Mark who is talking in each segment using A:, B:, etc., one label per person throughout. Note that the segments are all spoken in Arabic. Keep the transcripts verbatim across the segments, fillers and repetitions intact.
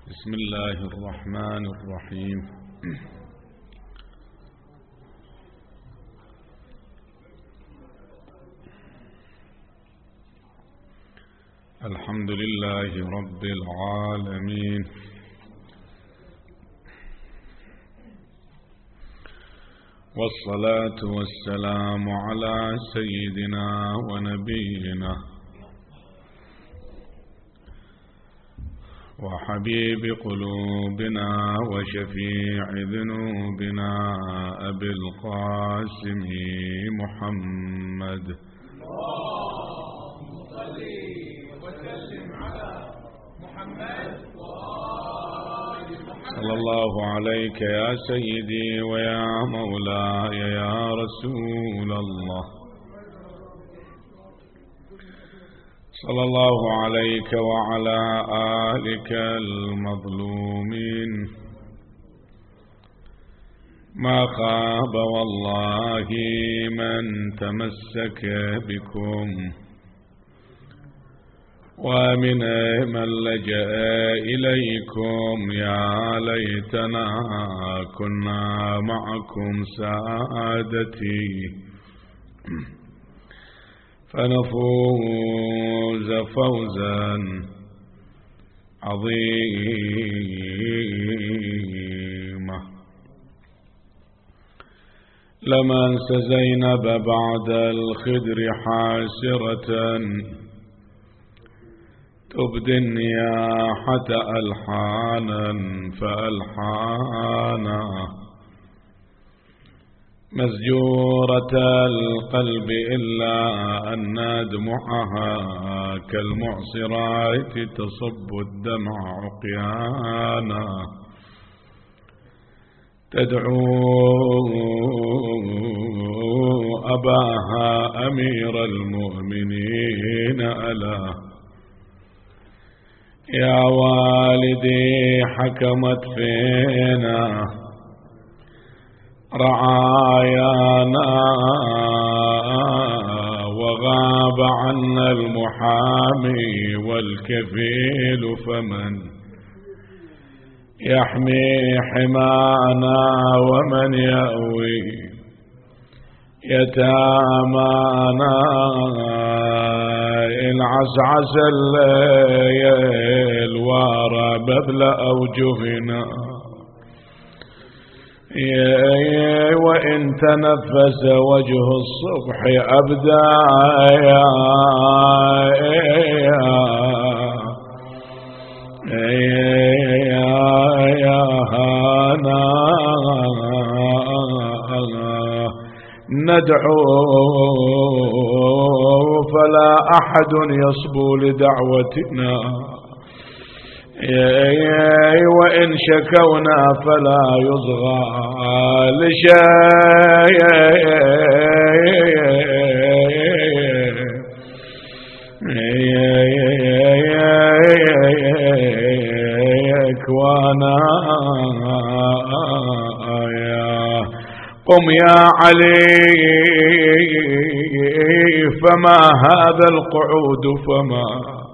A: بسم الله الرحمن الرحيم. الحمد لله رب العالمين، والصلاة والسلام على سيدنا ونبينا وحبيب قلوبنا وشفيع ذنوبنا أبي القاسم محمد،
B: اللهم صل وسلم على محمد وآل محمد.
A: صلى الله عليك يا سيدي ويا مولاي يا رسول الله، صلى الله عليك وعلى آلك المظلومين. ما خاب والله من تمسك بكم، ومن من لجأ إليكم. يا ليتنا كنا معكم سادتي فنفوز فوزا عظيما. لما انسى زينب بعد الخدر حاسرة تبدي النياحة ألحانا فألحانا، مسجورة القلب إلا أن دموعها كالمعصرات تصب الدمع عقيانا، تدعو أباها أمير المؤمنين ألا يا والدي حكمت فينا رعايانا، وغاب عنا المحامي والكفيل، فمن يحمي حمانا ومن يأوي يتامانا. العسعس الليل وارى بذل أوجهنا، وإن تنفس وجه الصبح أبدى يا يا هانا. ندعو فلا أحد يصبو لدعوتنا، وإن شكونا فلا يصغى لشيكوانا. قم يا علي فما هذا القعود، فما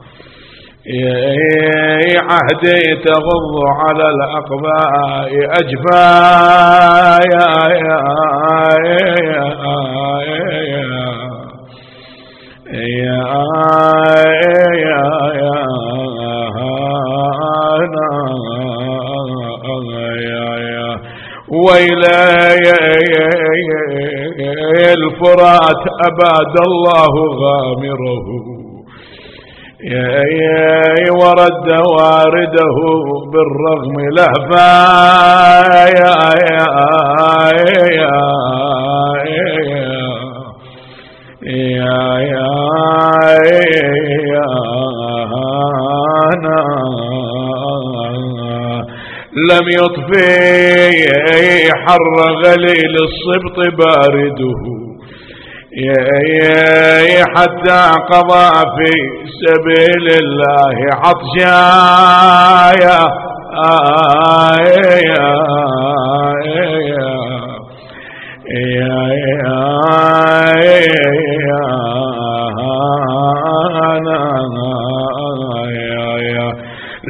A: عهدي تغض على الأقباء أجفايا يا يا ويلي الفرات أباد الله غامره، ورد وارده بالرغم لهفا يا يا يا يا يا لم يطفي حر غليل الصبط بارده، حتى قضى في سبيل الله عطشا يا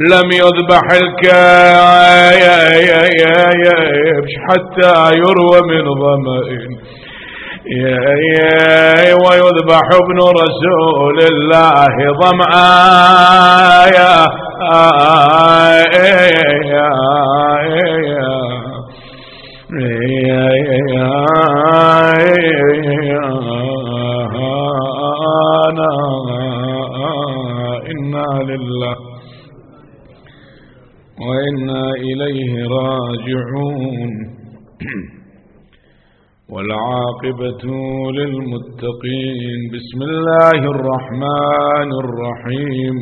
A: لم يذبح الكبش حتى يروى من ظمأ ويذبح ابن رسول الله ظمآن إنا لله وإنا إليه راجعون. والعاقبة للمتقين. بسم الله الرحمن الرحيم.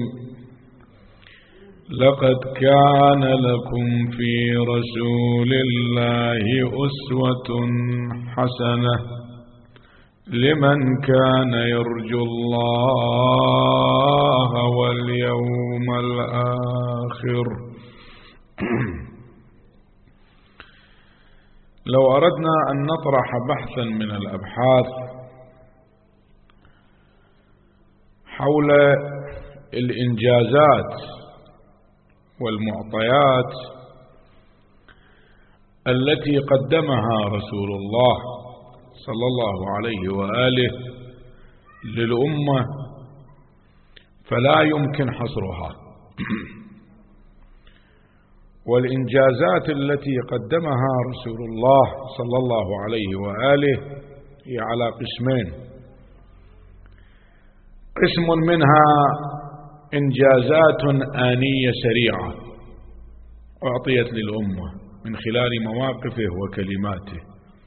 A: لقد كان لكم في رسول الله أسوة حسنة لمن كان يرجو الله واليوم الآخر. لو أردنا أن نطرح بحثا من الأبحاث حول الإنجازات والمعطيات التي قدمها رسول الله صلى الله عليه وآله للأمة فلا يمكن حصرها. والإنجازات التي قدمها رسول الله صلى الله عليه وآله هي على قسمين. قسم منها إنجازات آنية سريعة أعطيت للأمة من خلال مواقفه وكلماته،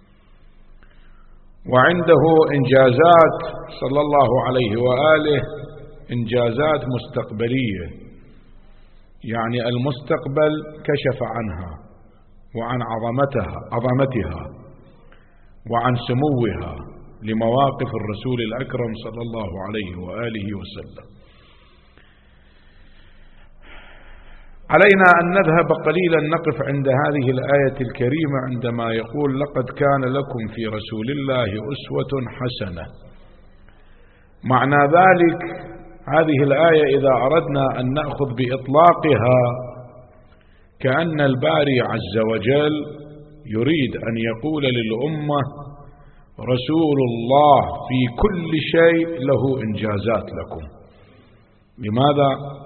A: وعنده إنجازات صلى الله عليه وآله إنجازات مستقبلية، يعني المستقبل كشف عنها وعن عظمتها عظمتها وعن سموها لمواقف الرسول الأكرم صلى الله عليه وآله وسلم. علينا أن نذهب قليلا نقف عند هذه الآية الكريمة عندما يقول لقد كان لكم في رسول الله أسوة حسنة. معنى ذلك هذه الآية إذا أردنا أن نأخذ بإطلاقها كأن الباري عز وجل يريد أن يقول للأمة رسول الله في كل شيء له إنجازات لكم. لماذا؟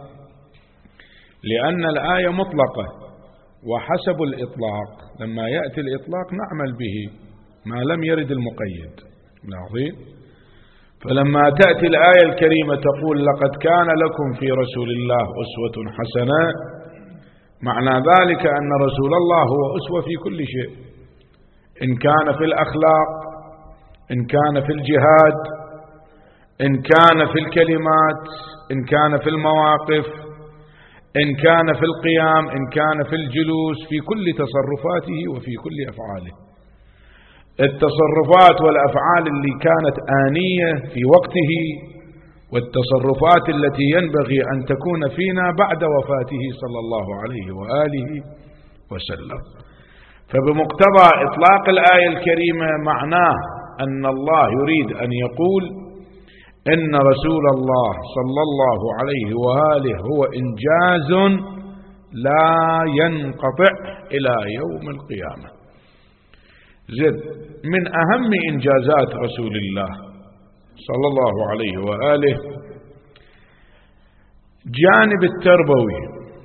A: لأن الآية مطلقة، وحسب الإطلاق لما يأتي الإطلاق نعمل به ما لم يرد المقيد. لاحظين؟ فلما تأتي الآية الكريمة تقول لقد كان لكم في رسول الله أسوة حسنة، معنى ذلك أن رسول الله هو أسوة في كل شيء، إن كان في الأخلاق، إن كان في الجهاد، إن كان في الكلمات، إن كان في المواقف، إن كان في القيام، إن كان في الجلوس، في كل تصرفاته وفي كل أفعاله. التصرفات والأفعال اللي كانت آنية في وقته والتصرفات التي ينبغي أن تكون فينا بعد وفاته صلى الله عليه وآله وسلم. فبمقتضى إطلاق الآية الكريمة معناه أن الله يريد أن يقول إن رسول الله صلى الله عليه وآله هو إنجاز لا ينقطع إلى يوم القيامة. زد من أهم إنجازات رسول الله صلى الله عليه وآله جانب التربوي.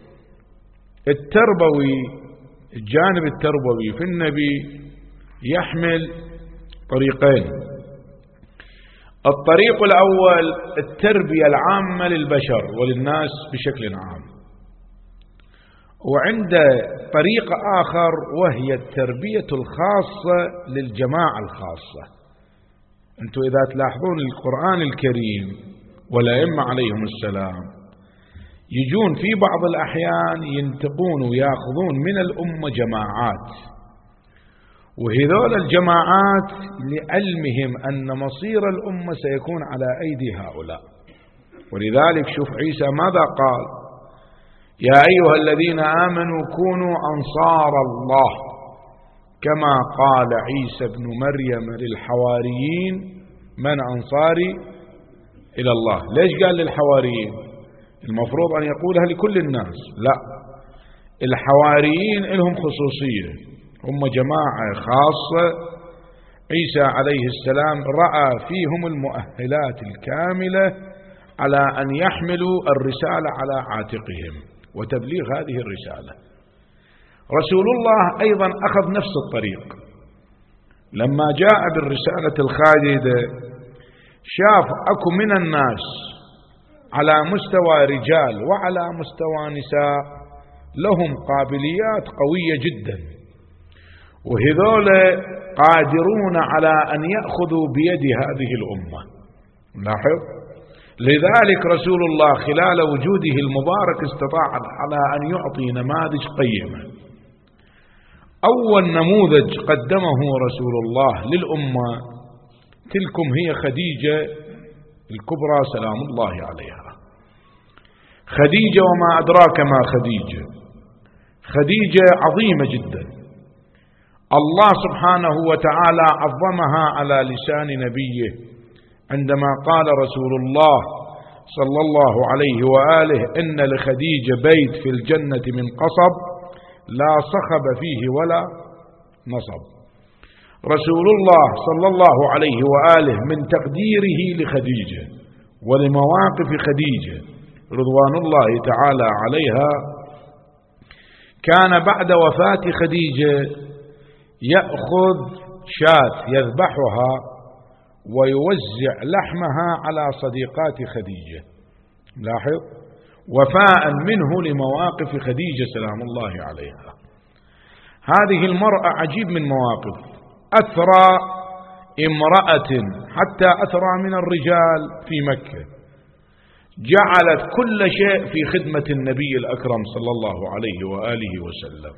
A: التربوي الجانب التربوي في النبي يحمل طريقين. الطريق الأول التربية العامة للبشر وللناس بشكل عام، وعند طريق آخر وهي التربية الخاصة للجماعة الخاصة. أنتم إذا تلاحظون القرآن الكريم والأئمة عليهم السلام يجون في بعض الأحيان ينتقون ويأخذون من الأمة جماعات، وهذول الجماعات لعلمهم أن مصير الأمة سيكون على أيدي هؤلاء. ولذلك شوف عيسى ماذا قال؟ يا أيها الذين آمنوا كونوا أنصار الله كما قال عيسى ابن مريم للحواريين من أنصاري إلى الله. ليش قال للحواريين؟ المفروض أن يقولها لكل الناس. لا، الحواريين لهم خصوصية، هم جماعة خاصة عيسى عليه السلام رأى فيهم المؤهلات الكاملة على أن يحملوا الرسالة على عاتقهم وتبليغ هذه الرسالة. رسول الله أيضا أخذ نفس الطريق، لما جاء بالرسالة الخالدة شاف أكو من الناس على مستوى رجال وعلى مستوى نساء لهم قابليات قوية جدا، وهذول قادرون على أن يأخذوا بيد هذه الأمة. لاحظ، لذلك رسول الله خلال وجوده المبارك استطاع على أن يعطي نماذج قيمة. أول نموذج قدمه رسول الله للأمة تلكم هي خديجة الكبرى سلام الله عليها. خديجة وما أدراك ما خديجة، خديجة عظيمة جدا، الله سبحانه وتعالى عظمها على لسان نبيه عندما قال رسول الله صلى الله عليه وآله إن لخديجة بيت في الجنة من قصب لا صخب فيه ولا نصب. رسول الله صلى الله عليه وآله من تقديره لخديجة ولمواقف خديجة رضوان الله تعالى عليها، كان بعد وفاة خديجة يأخذ شاة يذبحها ويوزع لحمها على صديقات خديجة. لاحظ، وفاء منه لمواقف خديجة سلام الله عليها. هذه المرأة عجيب من مواقف، أثرى امرأة حتى أثرى من الرجال في مكة، جعلت كل شيء في خدمة النبي الأكرم صلى الله عليه وآله وسلم،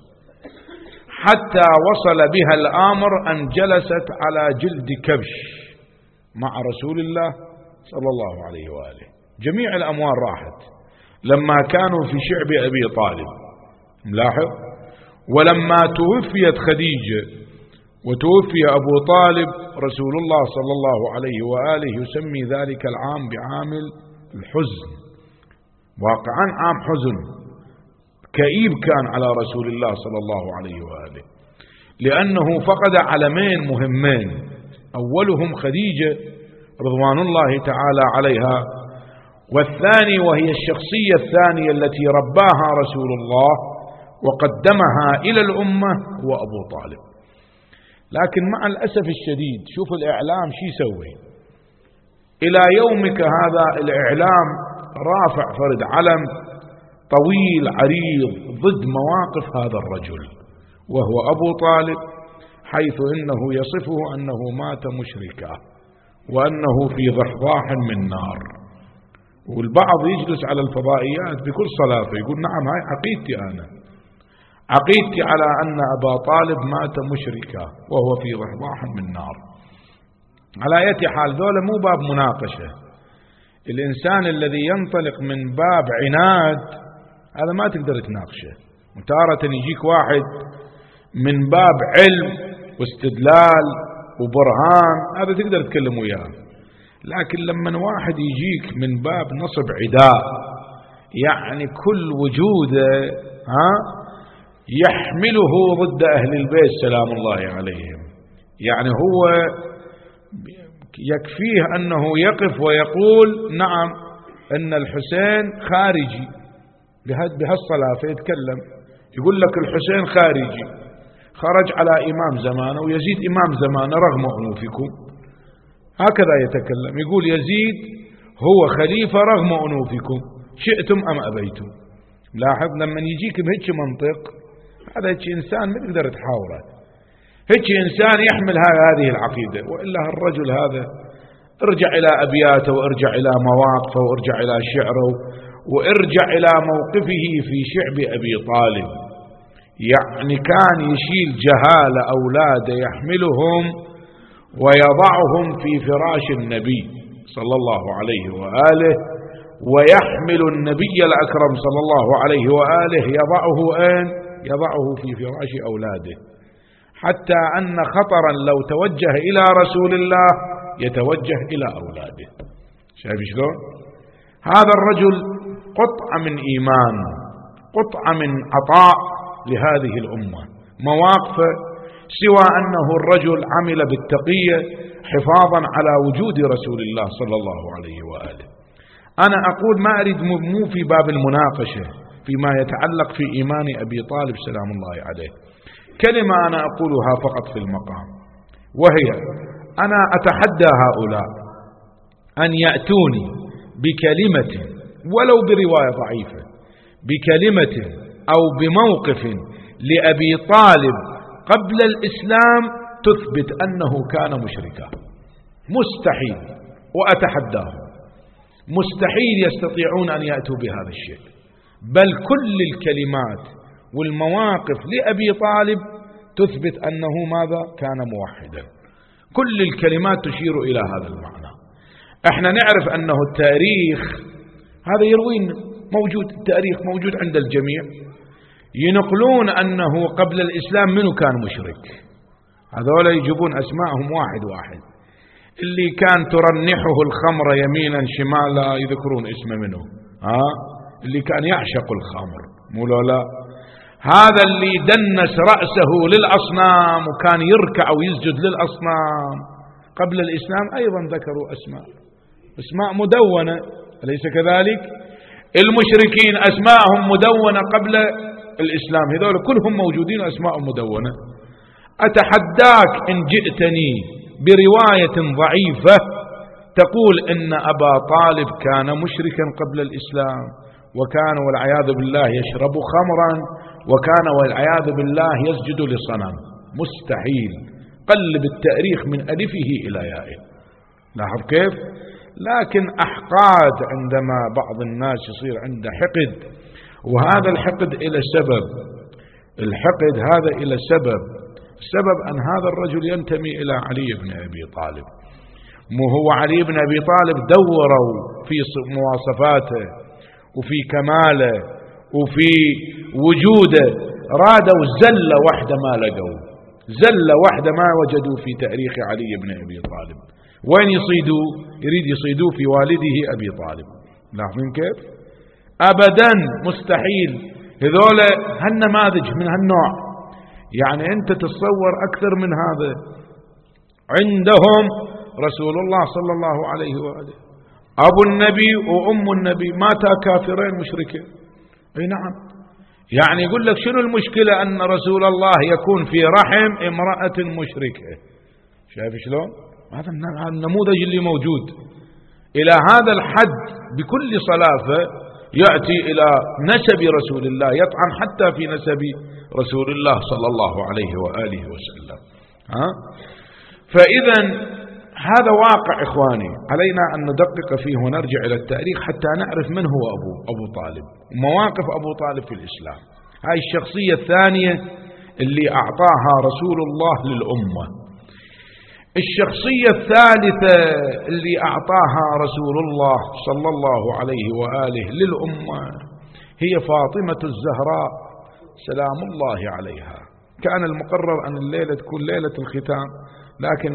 A: حتى وصل بها الأمر أن جلست على جلد كبش مع رسول الله صلى الله عليه وآله. جميع الأموال راحت لما كانوا في شعب أبي طالب. ملاحظ، ولما توفيت خديجة وتوفي أبو طالب رسول الله صلى الله عليه وآله يسمي ذلك العام بعام الحزن، واقعا عام حزن كئيب كان على رسول الله صلى الله عليه وآله، لأنه فقد علمين مهمين، أولهم خديجة رضوان الله تعالى عليها، والثاني وهي الشخصية الثانية التي رباها رسول الله وقدمها إلى الأمة هو أبو طالب. لكن مع الأسف الشديد شوف الإعلام شي يسوي إلى يومك هذا، الإعلام رافع فرد علم طويل عريض ضد مواقف هذا الرجل وهو أبو طالب، حيث إنه يصفه أنه مات مشركا وأنه في ضحضاح من نار. والبعض يجلس على الفضائيات بكل صلافة يقول نعم هاي عقيدتي، أنا عقيدتي على أن أبا طالب مات مشركا وهو في ضحضاح من نار. على أي حال ذولا مو باب مناقشة، الإنسان الذي ينطلق من باب عناد هذا ما تقدر تناقشه. تارة يجيك واحد من باب علم واستدلال وبرهان هذا تقدر تكلم وياه، لكن لما واحد يجيك من باب نصب عداء، يعني كل وجوده ها يحمله ضد أهل البيت سلام الله عليهم، يعني هو يكفيه أنه يقف ويقول نعم أن الحسين خارجي بهالصلاة فيتكلم يقول لك الحسين خارجي، خرج على إمام زمانه ويزيد إمام زمانه رغم أنوفكم، هكذا يتكلم، يقول يزيد هو خليفة رغم أنوفكم شئتم أم أبيتم. لاحظ لما يجيك بهيك منطق، هذا هيك إنسان ما تقدر تحاوره، هيك إنسان يحمل هذه العقيدة. وإلا الرجل هذا ارجع إلى أبياته وارجع إلى مواقفه وارجع إلى شعره وارجع إلى موقفه في شعب أبي طالب، يعني كان يشيل جهال أولاده يحملهم ويضعهم في فراش النبي صلى الله عليه وآله، ويحمل النبي الأكرم صلى الله عليه وآله يضعه أين؟ يضعه في فراش أولاده، حتى أن خطرا لو توجه إلى رسول الله يتوجه إلى أولاده. شايف شلون؟ هذا الرجل قطعة من إيمان، قطعة من عطاء لهذه الأمة، مواقفه سوى أنه الرجل عمل بالتقية حفاظا على وجود رسول الله صلى الله عليه وآله. أنا أقول ما أريد مو في باب المناقشة فيما يتعلق في إيمان أبي طالب سلام الله عليه، كلمة أنا أقولها فقط في المقام، وهي أنا أتحدى هؤلاء أن يأتوني بكلمة ولو برواية ضعيفة، بكلمة أو بموقف لأبي طالب قبل الإسلام تثبت أنه كان مشركا. مستحيل، وأتحداهم، مستحيل يستطيعون أن يأتوا بهذا الشيء، بل كل الكلمات والمواقف لأبي طالب تثبت أنه ماذا؟ كان موحدا. كل الكلمات تشير إلى هذا المعنى. احنا نعرف أنه التاريخ هذا يروينا، موجود التاريخ موجود عند الجميع، ينقلون أنه قبل الإسلام منو كان مشرك، هذولا يجيبون أسماءهم واحد واحد، اللي كان ترنحه الخمر يمينا شمالا يذكرون اسمه منه، ها اللي كان يعشق الخمر مو لا، هذا اللي دنس رأسه للأصنام وكان يركع ويسجد للأصنام قبل الإسلام أيضا ذكروا أسماء، أسماء مدونة، أليس كذلك؟ المشركين أسماءهم مدونة قبل الإسلام، هذول كلهم موجودين أسماء مدونة. أتحداك إن جئتني برواية ضعيفة تقول إن أبا طالب كان مشركا قبل الإسلام، وكان والعياذ بالله يشرب خمرا، وكان والعياذ بالله يسجد لصنم، مستحيل. قلب التاريخ من ألفه إلى يائه، لاحظ كيف؟ لكن أحقاد عندما بعض الناس يصير عنده حقد، وهذا الحقد إلى سبب، الحقد هذا إلى سبب، السبب أن هذا الرجل ينتمي إلى علي بن أبي طالب، مو هو علي بن أبي طالب دوروا في مواصفاته وفي كماله وفي وجوده، رادوا زلة واحدة ما لقوا، زلة واحدة ما وجدوا في تاريخ علي بن أبي طالب. وين يصيدوا؟ يريد يصيدوا في والده أبي طالب. لاحظين كيف؟ أبدا مستحيل. هذول هالنماذج من هالنوع، يعني أنت تتصور أكثر من هذا. عندهم رسول الله صلى الله عليه وآله، أبو النبي وأم النبي ماتا كافرين مشركين. أي نعم، يعني يقول لك شنو المشكلة أن رسول الله يكون في رحم امرأة مشركة؟ شايف شلون؟ هذا النموذج اللي موجود إلى هذا الحد بكل صلافة، يأتي إلى نسب رسول الله، يطعن حتى في نسب رسول الله صلى الله عليه وآله وسلم. ها؟ فإذا هذا واقع إخواني، علينا أن ندقق فيه ونرجع إلى التاريخ حتى نعرف من هو أبو, أبو طالب ومواقف أبو طالب في الإسلام. هاي الشخصية الثانية اللي أعطاها رسول الله للأمة. الشخصية الثالثة اللي أعطاها رسول الله صلى الله عليه وآله للأمة هي فاطمة الزهراء سلام الله عليها. كان المقرر أن الليلة تكون ليلة الختام، لكن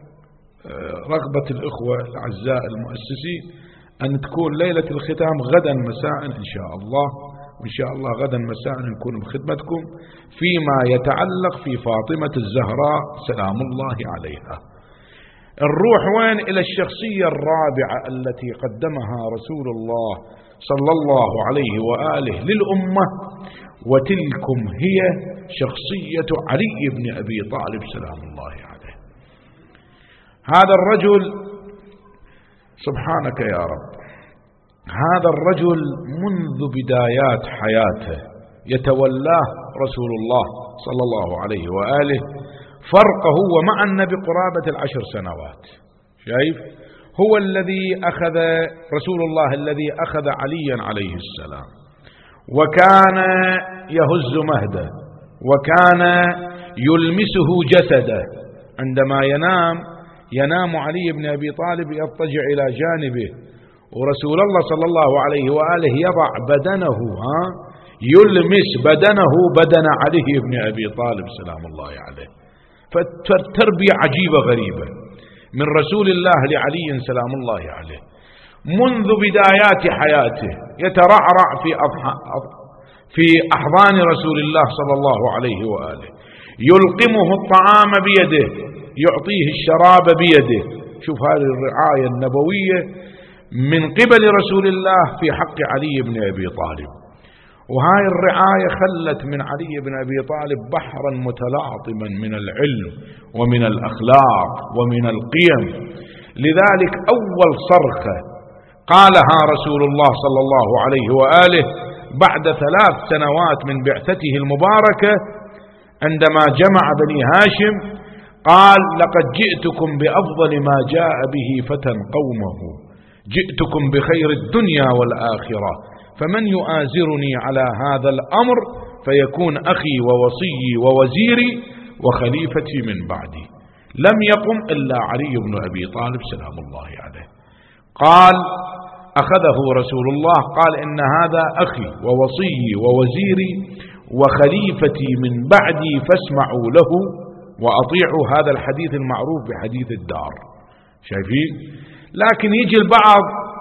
A: رغبة الإخوة الأعزاء المؤسسين أن تكون ليلة الختام غدا مساء إن شاء الله، وإن شاء الله غدا مساء نكون بخدمتكم فيما يتعلق في فاطمة الزهراء سلام الله عليها. نروح وين؟ إلى الشخصية الرابعة التي قدمها رسول الله صلى الله عليه وآله للأمة، وتلكم هي شخصية علي بن أبي طالب سلام الله عليه. هذا الرجل سبحانك يا رب، هذا الرجل منذ بدايات حياته يتولاه رسول الله صلى الله عليه وآله، فرقه هو مع النبي قرابة العشر سنوات. شايف؟ هو الذي أخذ رسول الله الذي أخذ عليا عليه السلام، وكان يهز مهده، وكان يلمسه جسده عندما ينام، ينام علي بن أبي طالب يضطجع إلى جانبه، ورسول الله صلى الله عليه وآله يضع بدنه، ها يلمس بدنه بدن علي بن أبي طالب سلام الله عليه. فتربية عجيبة غريبة من رسول الله لعلي سلام الله عليه. منذ بدايات حياته يترعرع في في أحضان رسول الله صلى الله عليه وآله، يلقمه الطعام بيده، يعطيه الشراب بيده. شوف هذه الرعاية النبوية من قبل رسول الله في حق علي بن أبي طالب. وهاي الرعاية خلت من علي بن أبي طالب بحرا متلاطما من العلم ومن الأخلاق ومن القيم. لذلك أول صرخة قالها رسول الله صلى الله عليه وآله بعد ثلاث سنوات من بعثته المباركة عندما جمع بني هاشم، قال: لقد جئتكم بأفضل ما جاء به فتى قومه، جئتكم بخير الدنيا والآخرة، فمن يؤازرني على هذا الأمر فيكون أخي ووصيي ووزيري وخليفتي من بعدي. لم يقم إلا علي بن أبي طالب سلام الله عليه. قال: أخذه رسول الله قال: إن هذا أخي ووصيي ووزيري وخليفتي من بعدي فاسمعوا له وأطيعوا. هذا الحديث المعروف بحديث الدار. شايفين؟ لكن يجي البعض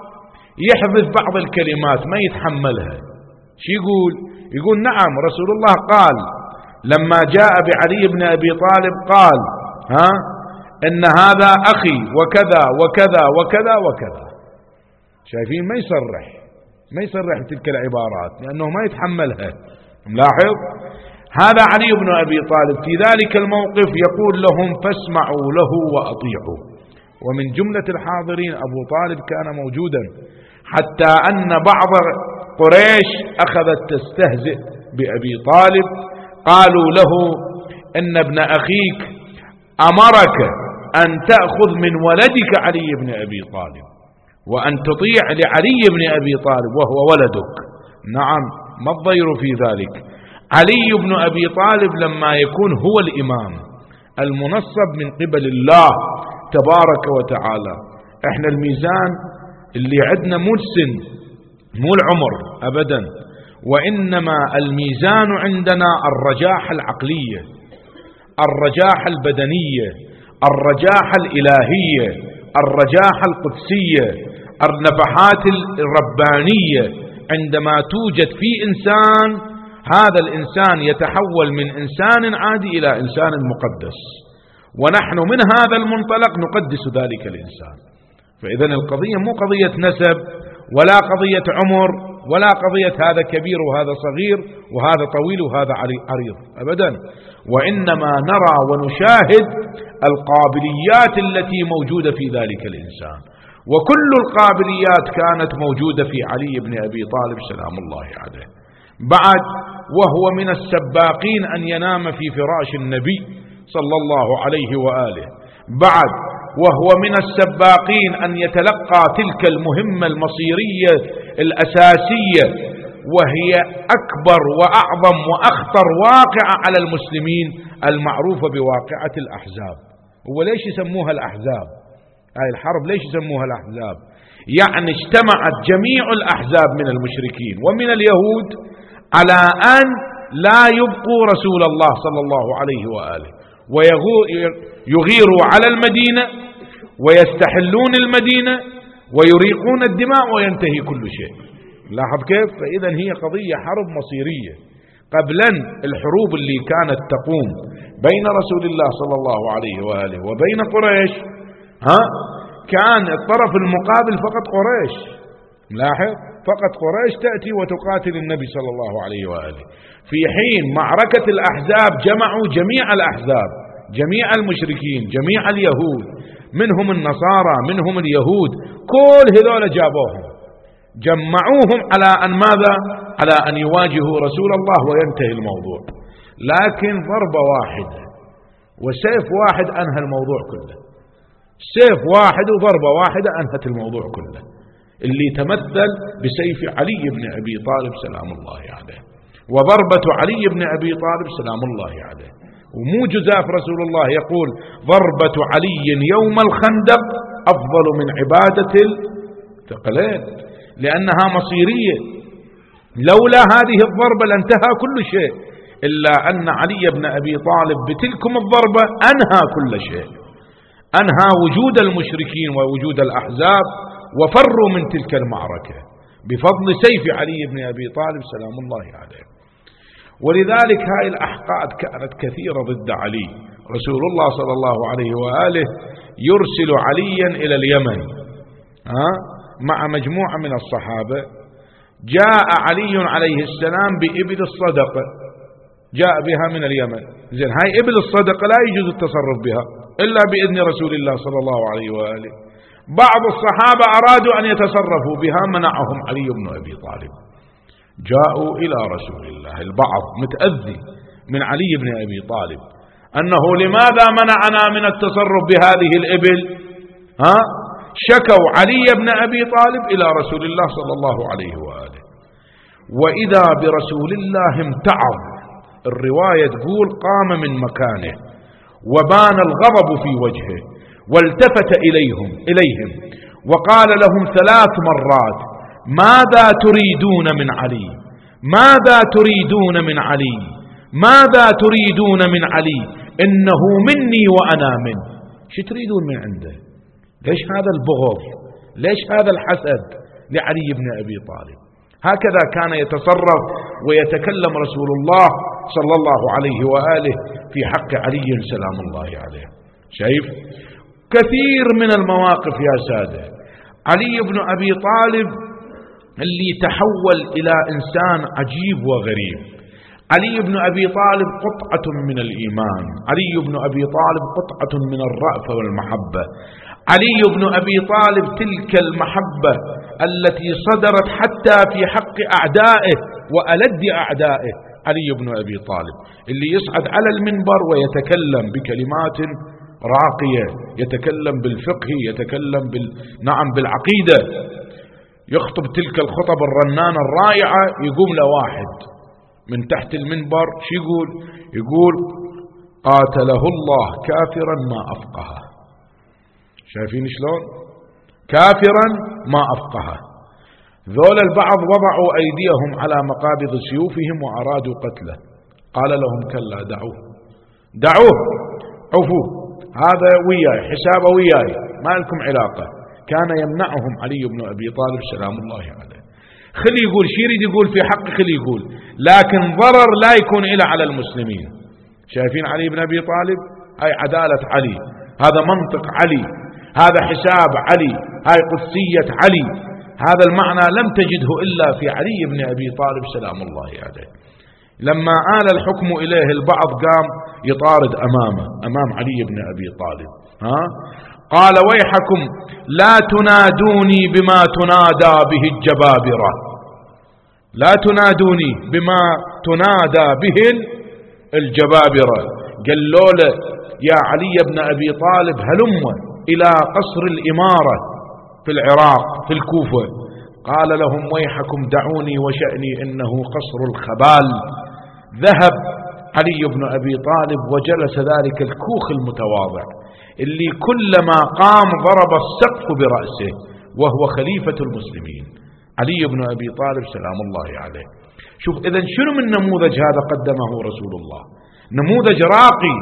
A: يحذف بعض الكلمات ما يتحملها. شو يقول؟ يقول: نعم رسول الله قال لما جاء بعلي بن أبي طالب قال ها إن هذا أخي وكذا وكذا وكذا وكذا. شايفين؟ ما يصرح ما يصرح تلك العبارات لأنه ما يتحملها. ملاحظ؟ هذا علي بن أبي طالب في ذلك الموقف يقول لهم: فاسمعوا له وأطيعوا. ومن جملة الحاضرين أبو طالب كان موجودا، حتى أن بعض قريش أخذت تستهزئ بأبي طالب، قالوا له: إن ابن أخيك أمرك أن تأخذ من ولدك علي بن أبي طالب وأن تطيع لعلي بن أبي طالب وهو ولدك. نعم، ما الضير في ذلك؟ علي بن أبي طالب لما يكون هو الإمام المنصب من قبل الله تبارك وتعالى، احنا الميزان اللي عندنا مو السن مو العمر أبدا، وإنما الميزان عندنا الرجاحة العقلية، الرجاحة البدنية، الرجاحة الإلهية، الرجاحة القدسية، النفحات الربانية. عندما توجد في إنسان، هذا الإنسان يتحول من إنسان عادي إلى إنسان مقدس، ونحن من هذا المنطلق نقدس ذلك الإنسان. فإذن القضية مو قضية نسب ولا قضية عمر ولا قضية هذا كبير وهذا صغير وهذا طويل وهذا عريض أبدا، وإنما نرى ونشاهد القابليات التي موجودة في ذلك الإنسان، وكل القابليات كانت موجودة في علي بن أبي طالب سلام الله عليه. بعد وهو من السباقين أن ينام في فراش النبي صلى الله عليه وآله، بعد وهو من السباقين أن يتلقى تلك المهمة المصيرية الأساسية، وهي أكبر وأعظم وأخطر واقعة على المسلمين المعروفة بواقعة الأحزاب. وليش يسموها الأحزاب؟ هاي الحرب ليش يسموها الأحزاب؟ يعني اجتمعت جميع الأحزاب من المشركين ومن اليهود على أن لا يبقوا رسول الله صلى الله عليه وآله، ويغيروا على المدينة ويستحلون المدينة ويريقون الدماء وينتهي كل شيء. لاحظ كيف؟ فإذا هي قضية حرب مصيرية. قبلا الحروب اللي كانت تقوم بين رسول الله صلى الله عليه وآله وبين قريش، ها كان الطرف المقابل فقط قريش. لاحظ، فقط قريش تأتي وتقاتل النبي صلى الله عليه وآله، في حين معركة الأحزاب جمعوا جميع الأحزاب، جميع المشركين، جميع اليهود، منهم النصارى منهم اليهود، كل هذول جابوهم جمعوهم على أن ماذا؟ على أن يواجهوا رسول الله وينتهي الموضوع. لكن ضربة واحدة وسيف واحد أنهى الموضوع كله، سيف واحد وضربة واحدة أنهت الموضوع كله، اللي تمثل بسيف علي بن أبي طالب سلام الله عليه، وضربة علي بن أبي طالب سلام الله عليه. ومو جزاف رسول الله يقول: ضربة علي يوم الخندق أفضل من عبادة الثقلين، لأنها مصيرية. لولا هذه الضربة لانتهى كل شيء، إلا أن علي بن أبي طالب بتلكم الضربة أنهى كل شيء، أنهى وجود المشركين ووجود الأحزاب وفروا من تلك المعركة بفضل سيف علي بن أبي طالب سلام الله عليه. ولذلك هاي الأحقاد كانت كثيرة ضد علي. رسول الله صلى الله عليه وآله يرسل عليا إلى اليمن ها مع مجموعة من الصحابة. جاء علي عليه السلام بإبل الصدقة، جاء بها من اليمن. زين، هاي إبل الصدقة لا يجوز التصرف بها إلا بإذن رسول الله صلى الله عليه وآله. بعض الصحابة أرادوا أن يتصرفوا بها، منعهم علي بن أبي طالب. جاءوا إلى رسول الله البعض متأذي من علي بن أبي طالب أنه لماذا منعنا من التصرف بهذه الإبل؟ ها؟ شكوا علي بن أبي طالب إلى رسول الله صلى الله عليه وآله، وإذا برسول الله امتعض. الرواية تقول قام من مكانه وبان الغضب في وجهه، والتفت إليهم إليهم وقال لهم ثلاث مرات: ماذا تريدون من علي؟ ماذا تريدون من علي؟ ماذا تريدون من علي؟ إنه مني وأنا منه. شو تريدون من عنده؟ ليش هذا البغض؟ ليش هذا الحسد لعلي بن أبي طالب؟ هكذا كان يتصرف ويتكلم رسول الله صلى الله عليه وآله في حق علي سلام الله عليه. شايف كثير من المواقف يا سادة. علي بن أبي طالب اللي تحول إلى إنسان عجيب وغريب. علي بن أبي طالب قطعة من الإيمان، علي بن أبي طالب قطعة من الرأفة والمحبة. علي بن أبي طالب تلك المحبة التي صدرت حتى في حق أعدائه وألد أعدائه. علي بن أبي طالب اللي يصعد على المنبر ويتكلم بكلمات راقية، يتكلم بالفقه، يتكلم بال... نعم بالعقيدة، يخطب تلك الخطب الرنانة الرائعة. يقوم له واحد من تحت المنبر، شو يقول؟ يقول: قاتله الله كافرا ما أفقهه. شايفين شلون؟ كافرا ما أفقهه. ذول البعض وضعوا أيديهم على مقابض سيوفهم وأرادوا قتله. قال لهم: كلا، دعوه دعوه عفوه، هذا وياي، حسابه وياي، ما لكم علاقة. كان يمنعهم علي بن أبي طالب سلام الله عليه. خلي يقول شي يريد يقول في حق، خلي يقول، لكن ضرر لا يكون إلى على المسلمين. شايفين علي بن أبي طالب؟ هاي عدالة علي، هذا منطق علي، هذا حساب علي، هاي قدسية علي. هذا المعنى لم تجده إلا في علي بن أبي طالب سلام الله عليه. لما آل الحكم إليه البعض قام يطارد أمامه، أمام علي بن أبي طالب. ها؟ قال: ويحكم لا تنادوني بما تنادى به الجبابرة، لا تنادوني بما تنادى به الجبابرة. قالوا له: يا علي بن أبي طالب هلم إلى قصر الإمارة في العراق في الكوفة. قال لهم: ويحكم دعوني وشأني إنه قصر الخبال. ذهب علي بن أبي طالب وجلس ذلك الكوخ المتواضع اللي كلما قام ضرب السقف برأسه، وهو خليفة المسلمين علي بن أبي طالب سلام الله عليه. شوف إذن شنو من نموذج هذا قدمه رسول الله؟ نموذج راقي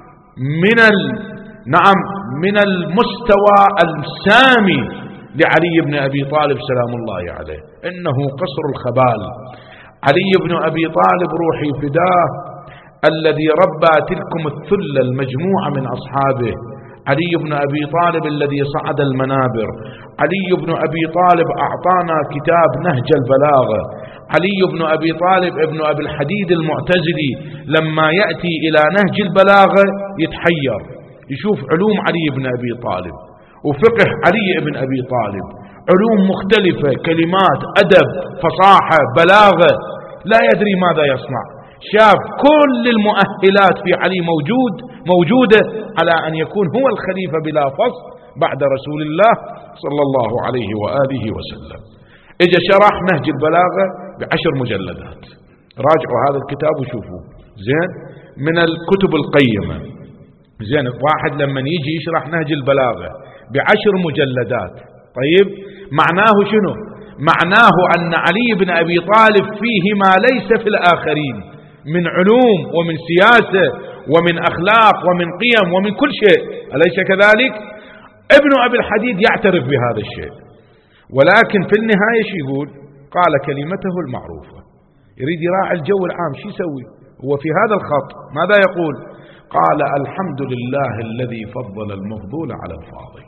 A: من ال... نعم من المستوى السامي لعلي بن أبي طالب سلام الله عليه. إنه قصر الخبال. علي بن أبي طالب روحي فداه الذي ربى تلكم الثلة المجموعة من أصحابه. علي بن أبي طالب الذي صعد المنابر. علي بن أبي طالب أعطانا كتاب نهج البلاغة. علي بن أبي طالب ابن أبي الحديد المعتزلي لما يأتي إلى نهج البلاغة يتحير، يشوف علوم علي بن أبي طالب وفقه علي بن أبي طالب، علوم مختلفة، كلمات، أدب، فصاحة، بلاغة، لا يدري ماذا يصنع. شاف كل المؤهلات في علي موجود موجودة على أن يكون هو الخليفة بلا فصل بعد رسول الله صلى الله عليه وآله وسلم. إجا شرح نهج البلاغة بعشر مجلدات. راجعوا هذا الكتاب وشوفوا زين من الكتب القيمة. زين واحد لما يجي يشرح نهج البلاغة بعشر مجلدات، طيب معناه شنو؟ معناه أن علي بن أبي طالب فيه ما ليس في الآخرين من علوم ومن سياسة ومن أخلاق ومن قيم ومن كل شيء، أليس كذلك؟ ابن أبي الحديد يعترف بهذا الشيء. ولكن في النهاية شو يقول؟ قال كلمته المعروفة. يريد يراعي الجو العام. شو يسوي هو في هذا الخط؟ ماذا يقول؟ قال الحمد لله الذي فضل المفضول على الفاضل.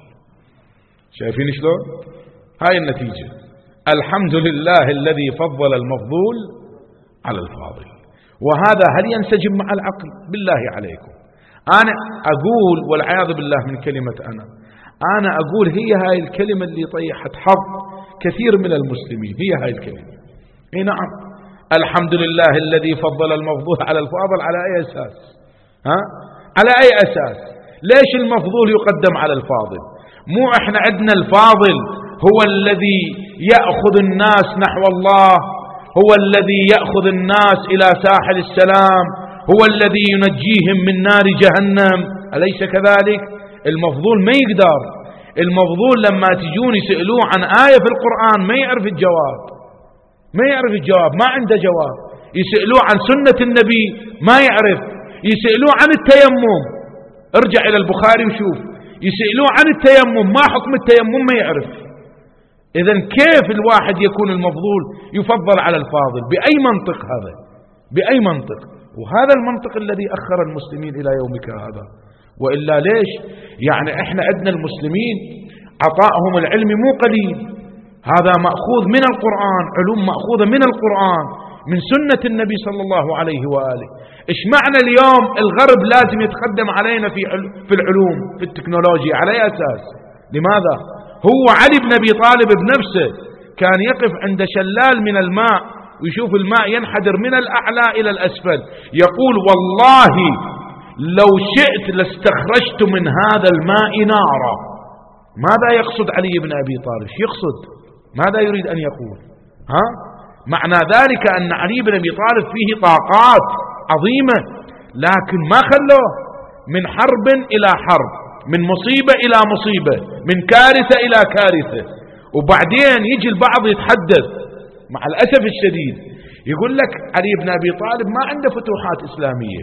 A: شايفين شلون؟ هاي النتيجة. الحمد لله الذي فضل المفضول على الفاضل. وهذا هل ينسجم مع العقل؟ بالله عليكم أنا أقول، والعياذ بالله من كلمة أنا أنا أقول هي هاي الكلمة اللي طيحت حظ كثير من المسلمين. هي هاي الكلمة. اي نعم. الحمد لله الذي فضل المفضول على الفاضل. على أي أساس؟ ها؟ على أي أساس؟ ليش المفضول يقدم على الفاضل؟ مو احنا عندنا الفاضل هو الذي يأخذ الناس نحو الله، هو الذي يأخذ الناس إلى ساحل السلام، هو الذي ينجيهم من نار جهنم، أليس كذلك؟ المفضول ما يقدر. المفضول لما تجون يسألوه عن آية في القرآن ما يعرف الجواب، ما يعرف الجواب، ما عنده جواب. يسألوه عن سنة النبي ما يعرف. يسألوه عن التيمم، ارجع إلى البخاري وشوف. يسألوه عن التيمم ما حكم التيمم ما يعرف. إذن كيف الواحد يكون المفضول يفضل على الفاضل؟ بأي منطق هذا؟ بأي منطق؟ وهذا المنطق الذي أخر المسلمين إلى يومك هذا. وإلا ليش؟ يعني إحنا عندنا المسلمين عطائهم العلم مو قليل. هذا مأخوذ من القرآن، علوم مأخوذة من القرآن، من سنة النبي صلى الله عليه وآله. إيش معنى اليوم الغرب لازم يتقدم علينا في في العلوم، في التكنولوجيا؟ على أي أساس؟ لماذا؟ هو علي بن أبي طالب بنفسه كان يقف عند شلال من الماء ويشوف الماء ينحدر من الأعلى إلى الأسفل، يقول والله لو شئت لاستخرجت من هذا الماء نارا. ماذا يقصد علي بن أبي طالب؟ شو يقصد؟ ماذا يريد أن يقول؟ ها؟ معنى ذلك أن علي بن أبي طالب فيه طاقات عظيمة، لكن ما خلوه. من حرب إلى حرب، من مصيبة إلى مصيبة، من كارثة إلى كارثة. وبعدين يجي البعض يتحدث مع الأسف الشديد يقول لك علي بن أبي طالب ما عنده فتوحات إسلامية.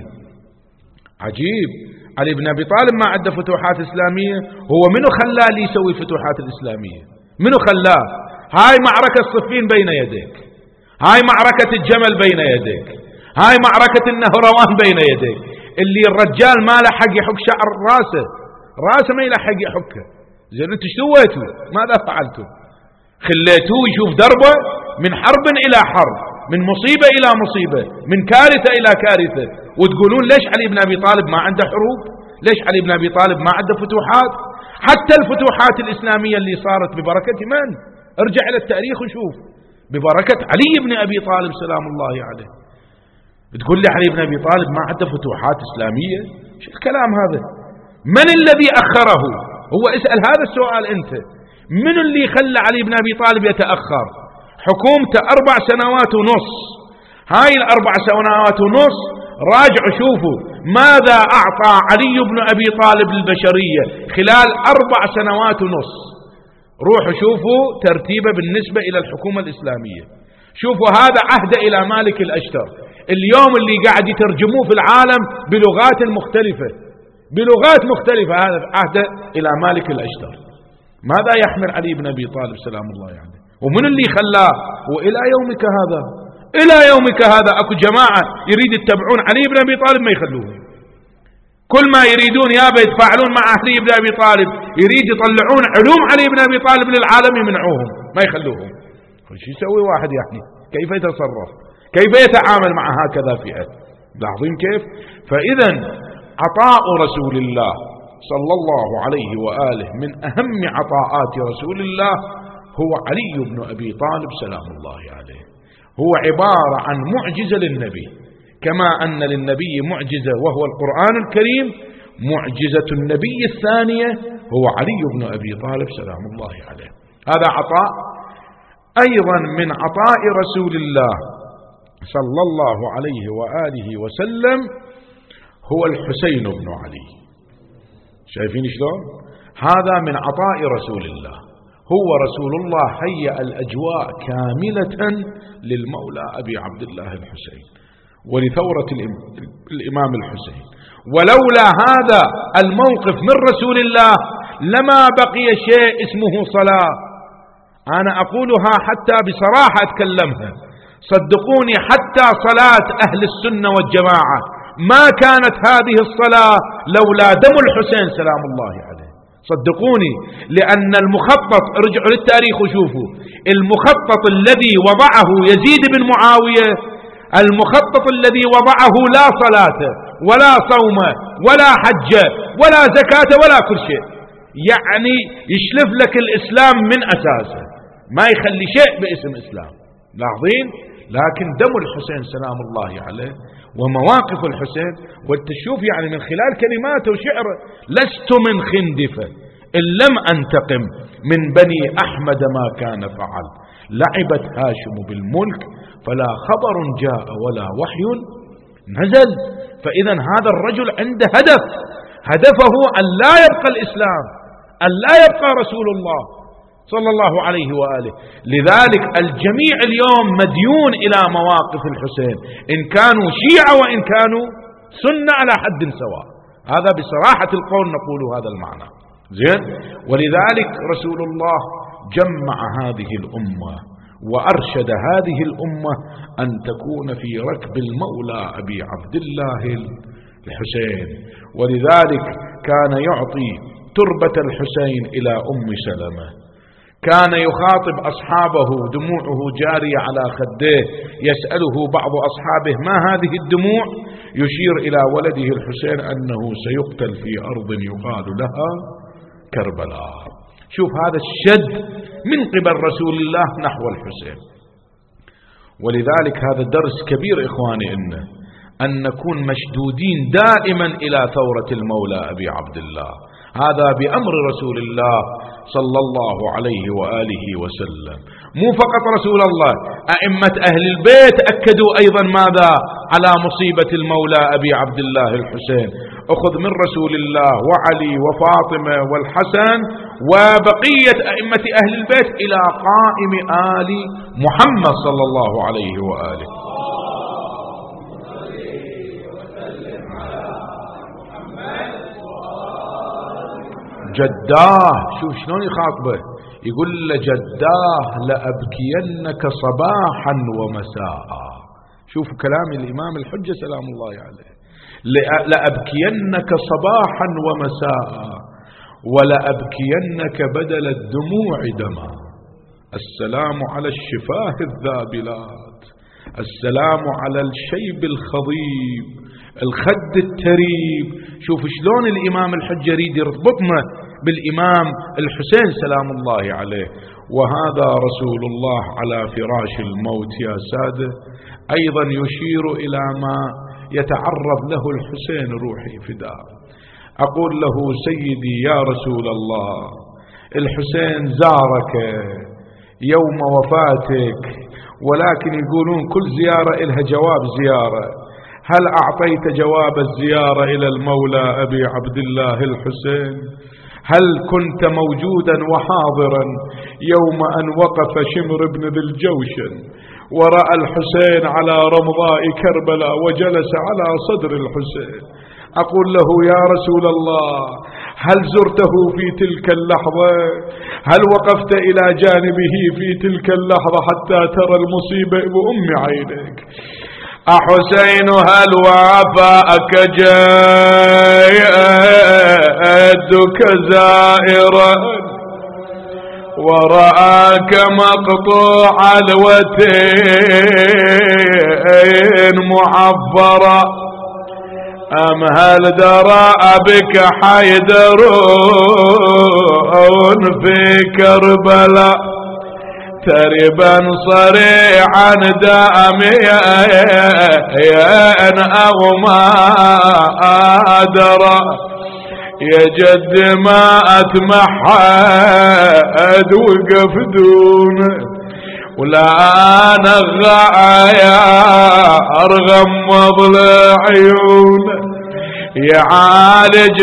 A: عجيب، علي بن أبي طالب ما عنده فتوحات إسلامية؟ هو منو خلاه لي يسوي فتوحات الإسلامية؟ منو خلاه؟ هاي معركة الصفين بين يديك، هاي معركة الجمل بين يديك، هاي معركة النهروان بين يديك. اللي الرجال ما لحق يحك شعر راسه، راسه ما يلحق يحكه. زين انتم شو سويتوا؟ ماذا فعلتوا؟ خليتوه يشوف دربه من حرب إلى حرب، من مصيبة إلى مصيبة، من كارثة إلى كارثة، وتقولون ليش علي بن أبي طالب ما عنده حروب؟ ليش علي بن أبي طالب ما عنده فتوحات؟ حتى الفتوحات الإسلامية اللي صارت ببركة من؟ ارجع إلى التاريخ وشوف، ببركة علي بن أبي طالب سلام الله عليه. تقول لي علي بن أبي طالب ما عنده فتوحات إسلامية؟ شو الكلام هذا؟ من الذي أخره؟ هو اسأل هذا السؤال أنت. من اللي خلى علي بن أبي طالب يتأخر؟ حكومته أربع سنوات ونص. هاي الأربع سنوات ونص راجعوا شوفوا ماذا أعطى علي بن أبي طالب للبشرية خلال أربع سنوات ونص. روحوا شوفوا ترتيبه بالنسبة إلى الحكومة الإسلامية. شوفوا هذا عهد إلى مالك الأشتر. اليوم اللي قاعد يترجموه في العالم بلغات مختلفة، بلغات مختلفة، هذا عهد إلى مالك الأشتر. ماذا يحمل علي بن أبي طالب سلام الله يعني؟ ومن اللي خلاه؟ وإلى يومك هذا، إلى يومك هذا أكو جماعة يريد يتبعون علي بن أبي طالب ما يخلوه. كل ما يريدون يابا يتفاعلون مع علي بن أبي طالب، يريد يطلعون علوم علي بن أبي طالب للعالم يمنعوهم، ما يخلوهم. شو يسوي واحد يعني؟ كيف يتصرف؟ كيف يتعامل مع هكذا فئة؟ لاحظين كيف؟ فإذا عطاء رسول الله صلى الله عليه وآله من أهم عطاءات رسول الله هو علي بن أبي طالب سلام الله عليه. هو عبارة عن معجزة للنبي، كما أن للنبي معجزة وهو القرآن الكريم، معجزة النبي الثانية هو علي بن أبي طالب سلام الله عليه. هذا عطاء. أيضا من عطاء رسول الله صلى الله عليه وآله وسلم هو الحسين بن علي. شايفين شلون؟ هذا من عطاء رسول الله. هو رسول الله هيأ الأجواء كاملة للمولى أبي عبد الله الحسين ولثورة الإمام الحسين. ولولا هذا الموقف من رسول الله لما بقي شيء اسمه صلاة أنا أقولها حتى بصراحة أتكلمها، صدقوني حتى صلاة أهل السنة والجماعة ما كانت هذه الصلاة لولا دم الحسين سلام الله عليه، صدقوني. لأن المخطط، ارجعوا للتاريخ وشوفوا المخطط الذي وضعه يزيد بن معاوية، المخطط الذي وضعه لا صلاة ولا صوم ولا حج ولا زكاة ولا كل شيء، يعني يشلف لك الإسلام من أساسه، ما يخلي شيء باسم إسلام، لاحظين. لكن دم الحسين سلام الله عليه ومواقف الحسين، والتشوف يعني من خلال كلماته وشعره: لست من خندفة إن لم أنتقم من بني أحمد ما كان فعل، لعبت هاشم بالملك فلا خبر جاء ولا وحي نزل. فإذا هذا الرجل عنده هدف، هدفه أن لا يبقى الإسلام، أن لا يبقى رسول الله صلى الله عليه وآله. لذلك الجميع اليوم مديون إلى مواقف الحسين، إن كانوا شيعة وإن كانوا سنة على حد سواء، هذا بصراحة القول نقول هذا المعنى زين. ولذلك رسول الله جمع هذه الأمة وأرشد هذه الأمة أن تكون في ركب المولى أبي عبد الله الحسين. ولذلك كان يعطي تربة الحسين إلى أم سلمة، كان يخاطب أصحابه دموعه جارية على خديه، يسأله بعض أصحابه: ما هذه الدموع؟ يشير إلى ولده الحسين أنه سيقتل في أرض يقال لها كربلاء. شوف هذا الشد من قبل رسول الله نحو الحسين. ولذلك هذا درس كبير إخواني، إنه أن نكون مشدودين دائما إلى ثورة المولى أبي عبد الله، هذا بأمر رسول الله صلى الله عليه وآله وسلم. مو فقط رسول الله، أئمة أهل البيت أكدوا أيضا ماذا؟ على مصيبة المولى أبي عبد الله الحسين. أخذ من رسول الله وعلي وفاطمة والحسن وبقية أئمة أهل البيت إلى قائم آل محمد صلى الله عليه وآله. جداه، شوف شلون يخاطبه، يقول له: جداه لأبكينك صباحا ومساء. شوف كلام الإمام الحجة سلام الله عليه: لأبكينك صباحا ومساء ولأبكينك بدل الدموع دما. السلام على الشفاه الذابلات، السلام على الشيب الخضيب، الخد التريب. شوف شلون الإمام الحجة يريد يربطنا بالإمام الحسين سلام الله عليه. وهذا رسول الله على فراش الموت يا سادة أيضا يشير إلى ما يتعرض له الحسين: روحي فداء. أقول له: سيدي يا رسول الله، الحسين زارك يوم وفاتك، ولكن يقولون كل زيارة إلها جواب زيارة، هل أعطيت جواب الزيارة إلى المولى أبي عبد الله الحسين؟ هل كنت موجودا وحاضرا يوم أن وقف شمر بن ذي الجوشن ورأى الحسين على رمضاء كربلاء وجلس على صدر الحسين؟ أقول له: يا رسول الله، هل زرته في تلك اللحظة؟ هل وقفت إلى جانبه في تلك اللحظة حتى ترى المصيبة بأم عينك؟ أحسين هل وافاك جادك زائرا ورآك مقطوع الوتين معبرا، أم هل درى بك حيدر في كربلاء تربا صريعا داميا أو ما أدرى؟ يا جد ما أتمحد وقف دونه ولا نغايا أرغم وضلع عيونه، يعالج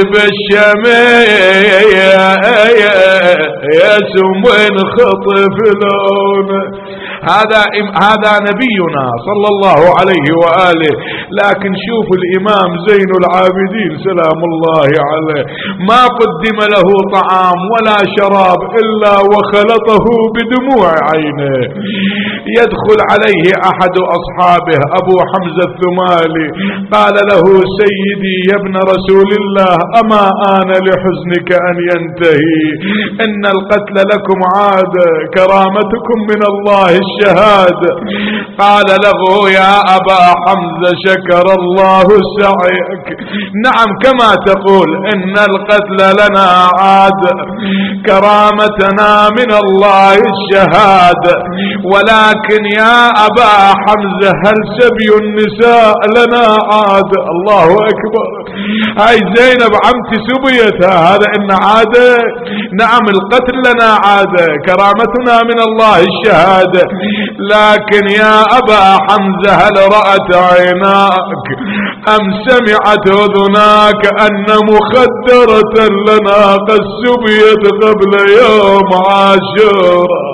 A: بالشمية يا سمين خطف لونه، هذا هذا نبينا صلى الله عليه وآله. لكن شوفوا الإمام زين العابدين سلام الله عليه ما قدم له طعام ولا شراب إلا وخلطه بدموع عينه. يدخل عليه أحد أصحابه أبو حمزة الثمالي قال له سيدي يا ابن رسول الله أما آن لحزنك أن ينتهي؟ إن القتل لكم عادة، كرامتكم من الله الشهادة. قال له يا أبا حمزة شكر الله سعيك. نعم كما تقول إن القتل لنا عادة، كرامتنا من الله الشهادة. ولكن يا أبا حمزة هل سبي النساء لنا عادة؟ الله أكبر. هاي زينب عمتي سبيتها، هذا إن عادة؟ نعم القتل لنا عادة، كرامتنا من الله الشهادة. لكن يا أبا حمزة هل رأت عيناك أم سمعت أذناك أن مخدرة لنا قد سبيت قبل يوم عاشوراء؟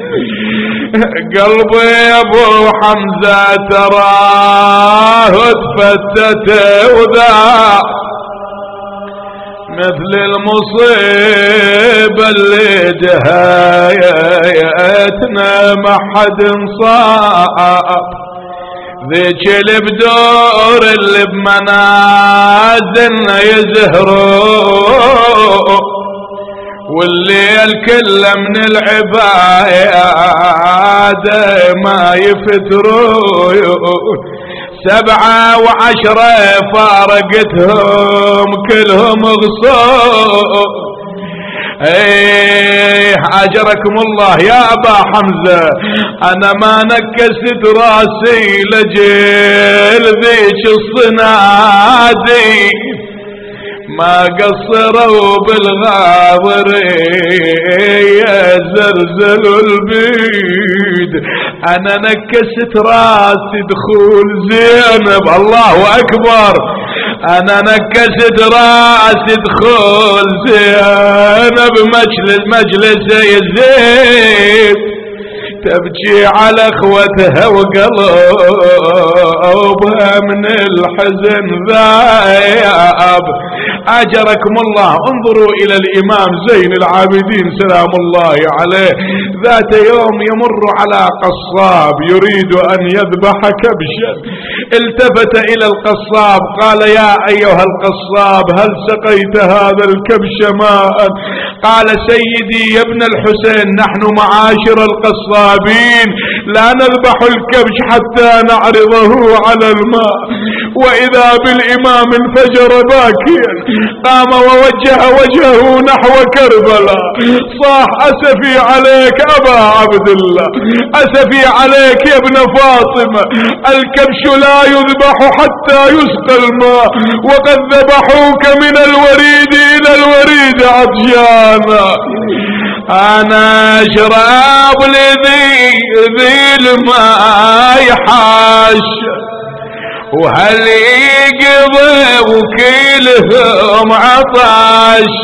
A: قلبي يا ابو حمزة تراه تفتت وذا مثل المصيبة اللي دهايتنا ما حد صاب. ذيك البدور اللي بمنازلنا يزهروا، والليل كله من العبادة ما يفتروا. سبعة وعشرة فارقتهم كلهم غصوا. ايه اجركم الله يا ابا حمزة انا ما نكست راسي لجيل ذيك الصنادي، ما قصروا بالغاضرية زلزلوا البيد. انا نكست راسي دخول زينب الله اكبر. انا نكست راسي دخول زينب مجلس مجلس يزيد، تبكي على اخوتها وقلبها من الحزن ذايب. اجركم الله. انظروا الى الامام زين العابدين سلام الله عليه. ذات يوم يمر على قصاب يريد ان يذبح كبشا، التفت الى القصاب قال يا ايها القصاب هل سقيت هذا الكبش ماء؟ قال سيدي يا ابن الحسين نحن معاشر القصابين لا نذبح الكبش حتى نعرضه على الماء. واذا بالامام انفجر باكيا، قام ووجه وجهه نحو كربلاء، صاح اسفي عليك ابا عبد الله، اسفي عليك يا ابن فاطمة، الكبش لا يذبح حتى يسقى الماء، وقد ذبحوك من الوريد الى الوريد عطشانا. انا اشرب لذي ذي الماء يحاش، وهل يقضي وكيلهم عطاش،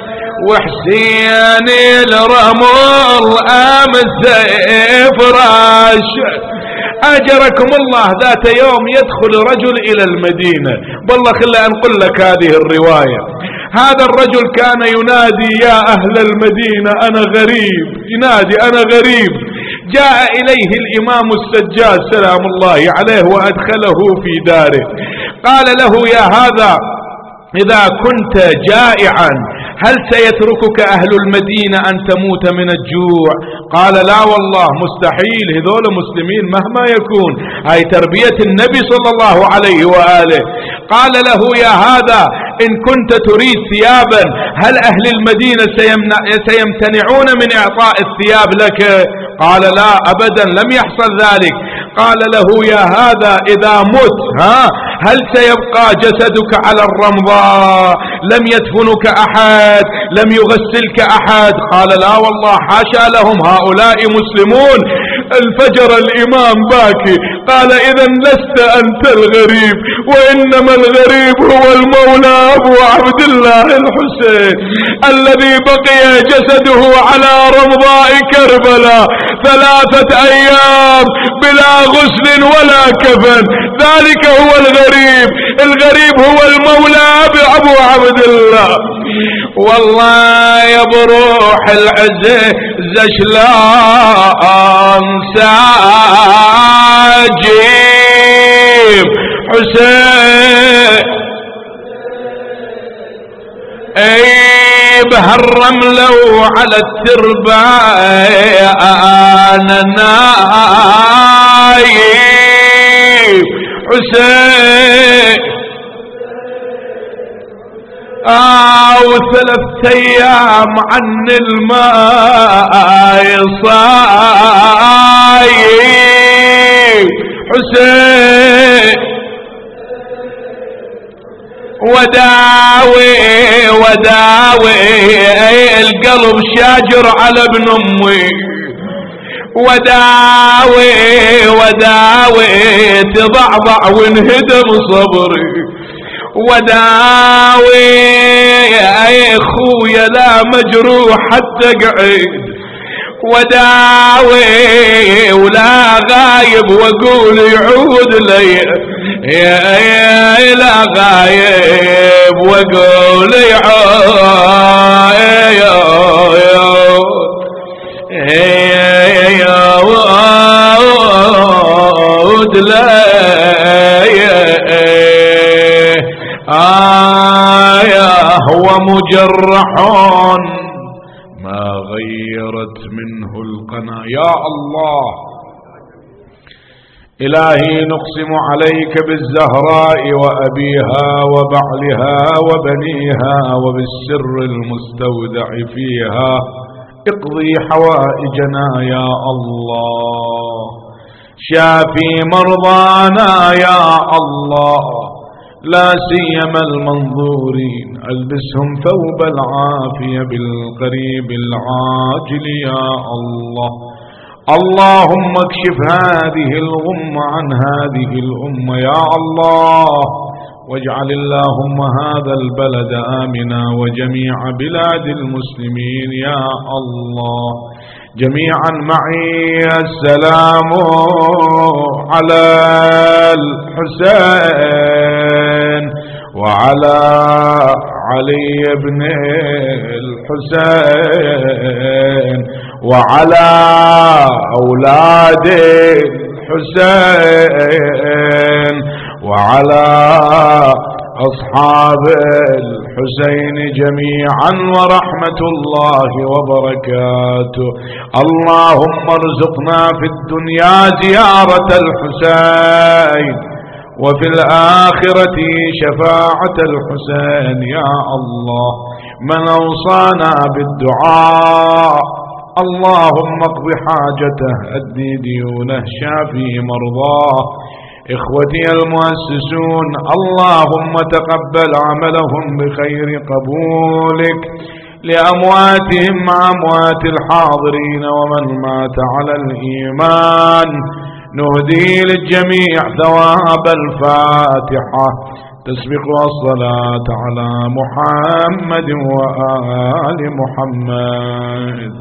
A: وحسين الرمل امس فراش. اجركم الله. ذات يوم يدخل رجل الى المدينة. والله خلي انقل لك هذه الرواية. هذا الرجل كان ينادي يا اهل المدينة انا غريب، ينادي انا غريب. جاء اليه الامام السجاد سلام الله عليه وادخله في داره. قال له يا هذا اذا كنت جائعا هل سيتركك اهل المدينة ان تموت من الجوع؟ قال لا والله مستحيل، هذول مسلمين مهما يكون، هاي تربية النبي صلى الله عليه وآله. قال له يا هذا ان كنت تريد ثيابا هل اهل المدينة سيمتنعون من اعطاء الثياب لك؟ قال لا ابدا لم يحصل ذلك. قال له يا هذا اذا مت ها هل سيبقى جسدك على الرمضاء؟ لم يدفنك احد، لم يغسلك احد. قال لا والله حاشا لهم، هؤلاء مسلمون. الفجر الإمام باكي. قال إذا لست أنت الغريب، وإنما الغريب هو المولى أبو عبد الله الحسين الذي بقي جسده على رمضاء كربلاء ثلاثة أيام بلا غسل ولا كفن. ذلك هو الغريب. الغريب هو المولى أبو عبد الله. والله يا بروح العزة زشلان ساجيب حسين اي بهالرملة وعلى التربة انا نايم حسين. آه وثلاث ايام عن الماء صايم حسين. وداوي وداوي القلب شاجر على ابن امي. وداوي وداوي تضعضع وانهدم صبري. وداوي يا اخويا لا مجروح حتى قعيد. وداوي ولا غايب واقول يعود لي يا يا لا غايب واقول يعود لي آية هو مجرح ما غيرت منه القنا. يا الله إلهي نقسم عليك بالزهراء وأبيها وبعلها وبنيها وبالسر المستودع فيها اقضي حوائجنا يا الله. شافي مرضانا يا الله، لا سيما المنظورين ألبسهم ثوب العافية بالقريب العاجل يا الله. اللهم اكشف هذه الغمة عن هذه الأمة يا الله، واجعل اللهم هذا البلد آمنا وجميع بلاد المسلمين يا الله. جميعا معي السلام على الحسين وعلى علي بن الحسين وعلى أولاد الحسين وعلى أصحاب الحسين جميعا ورحمة الله وبركاته. اللهم ارزقنا في الدنيا زيارة الحسين وفي الآخرة شفاعة الحسين يا الله. من أوصانا بالدعاء اللهم اقض حاجته، أدي ديونه، شافي مرضاه. إخوتي المؤسسون اللهم تقبل عملهم بخير قبولك لأمواتهم مع أموات الحاضرين ومن مات على الإيمان. نهدي للجميع ثواب الفاتحة تسبق الصلاة على محمد وآل محمد.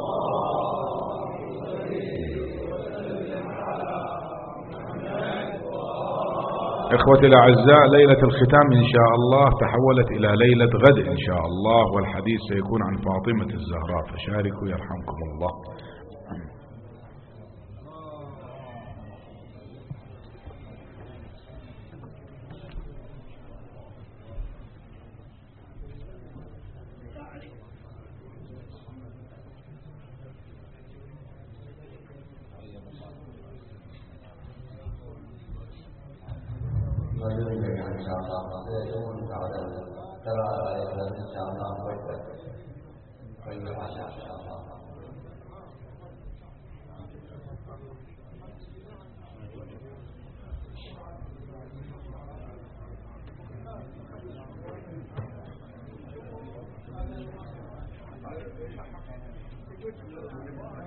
A: إخوتي الأعزاء، ليلة الختام إن شاء الله تحولت إلى ليلة غد إن شاء الله، والحديث سيكون عن فاطمة الزهراء، فشاركوا يرحمكم الله.
B: Thank you.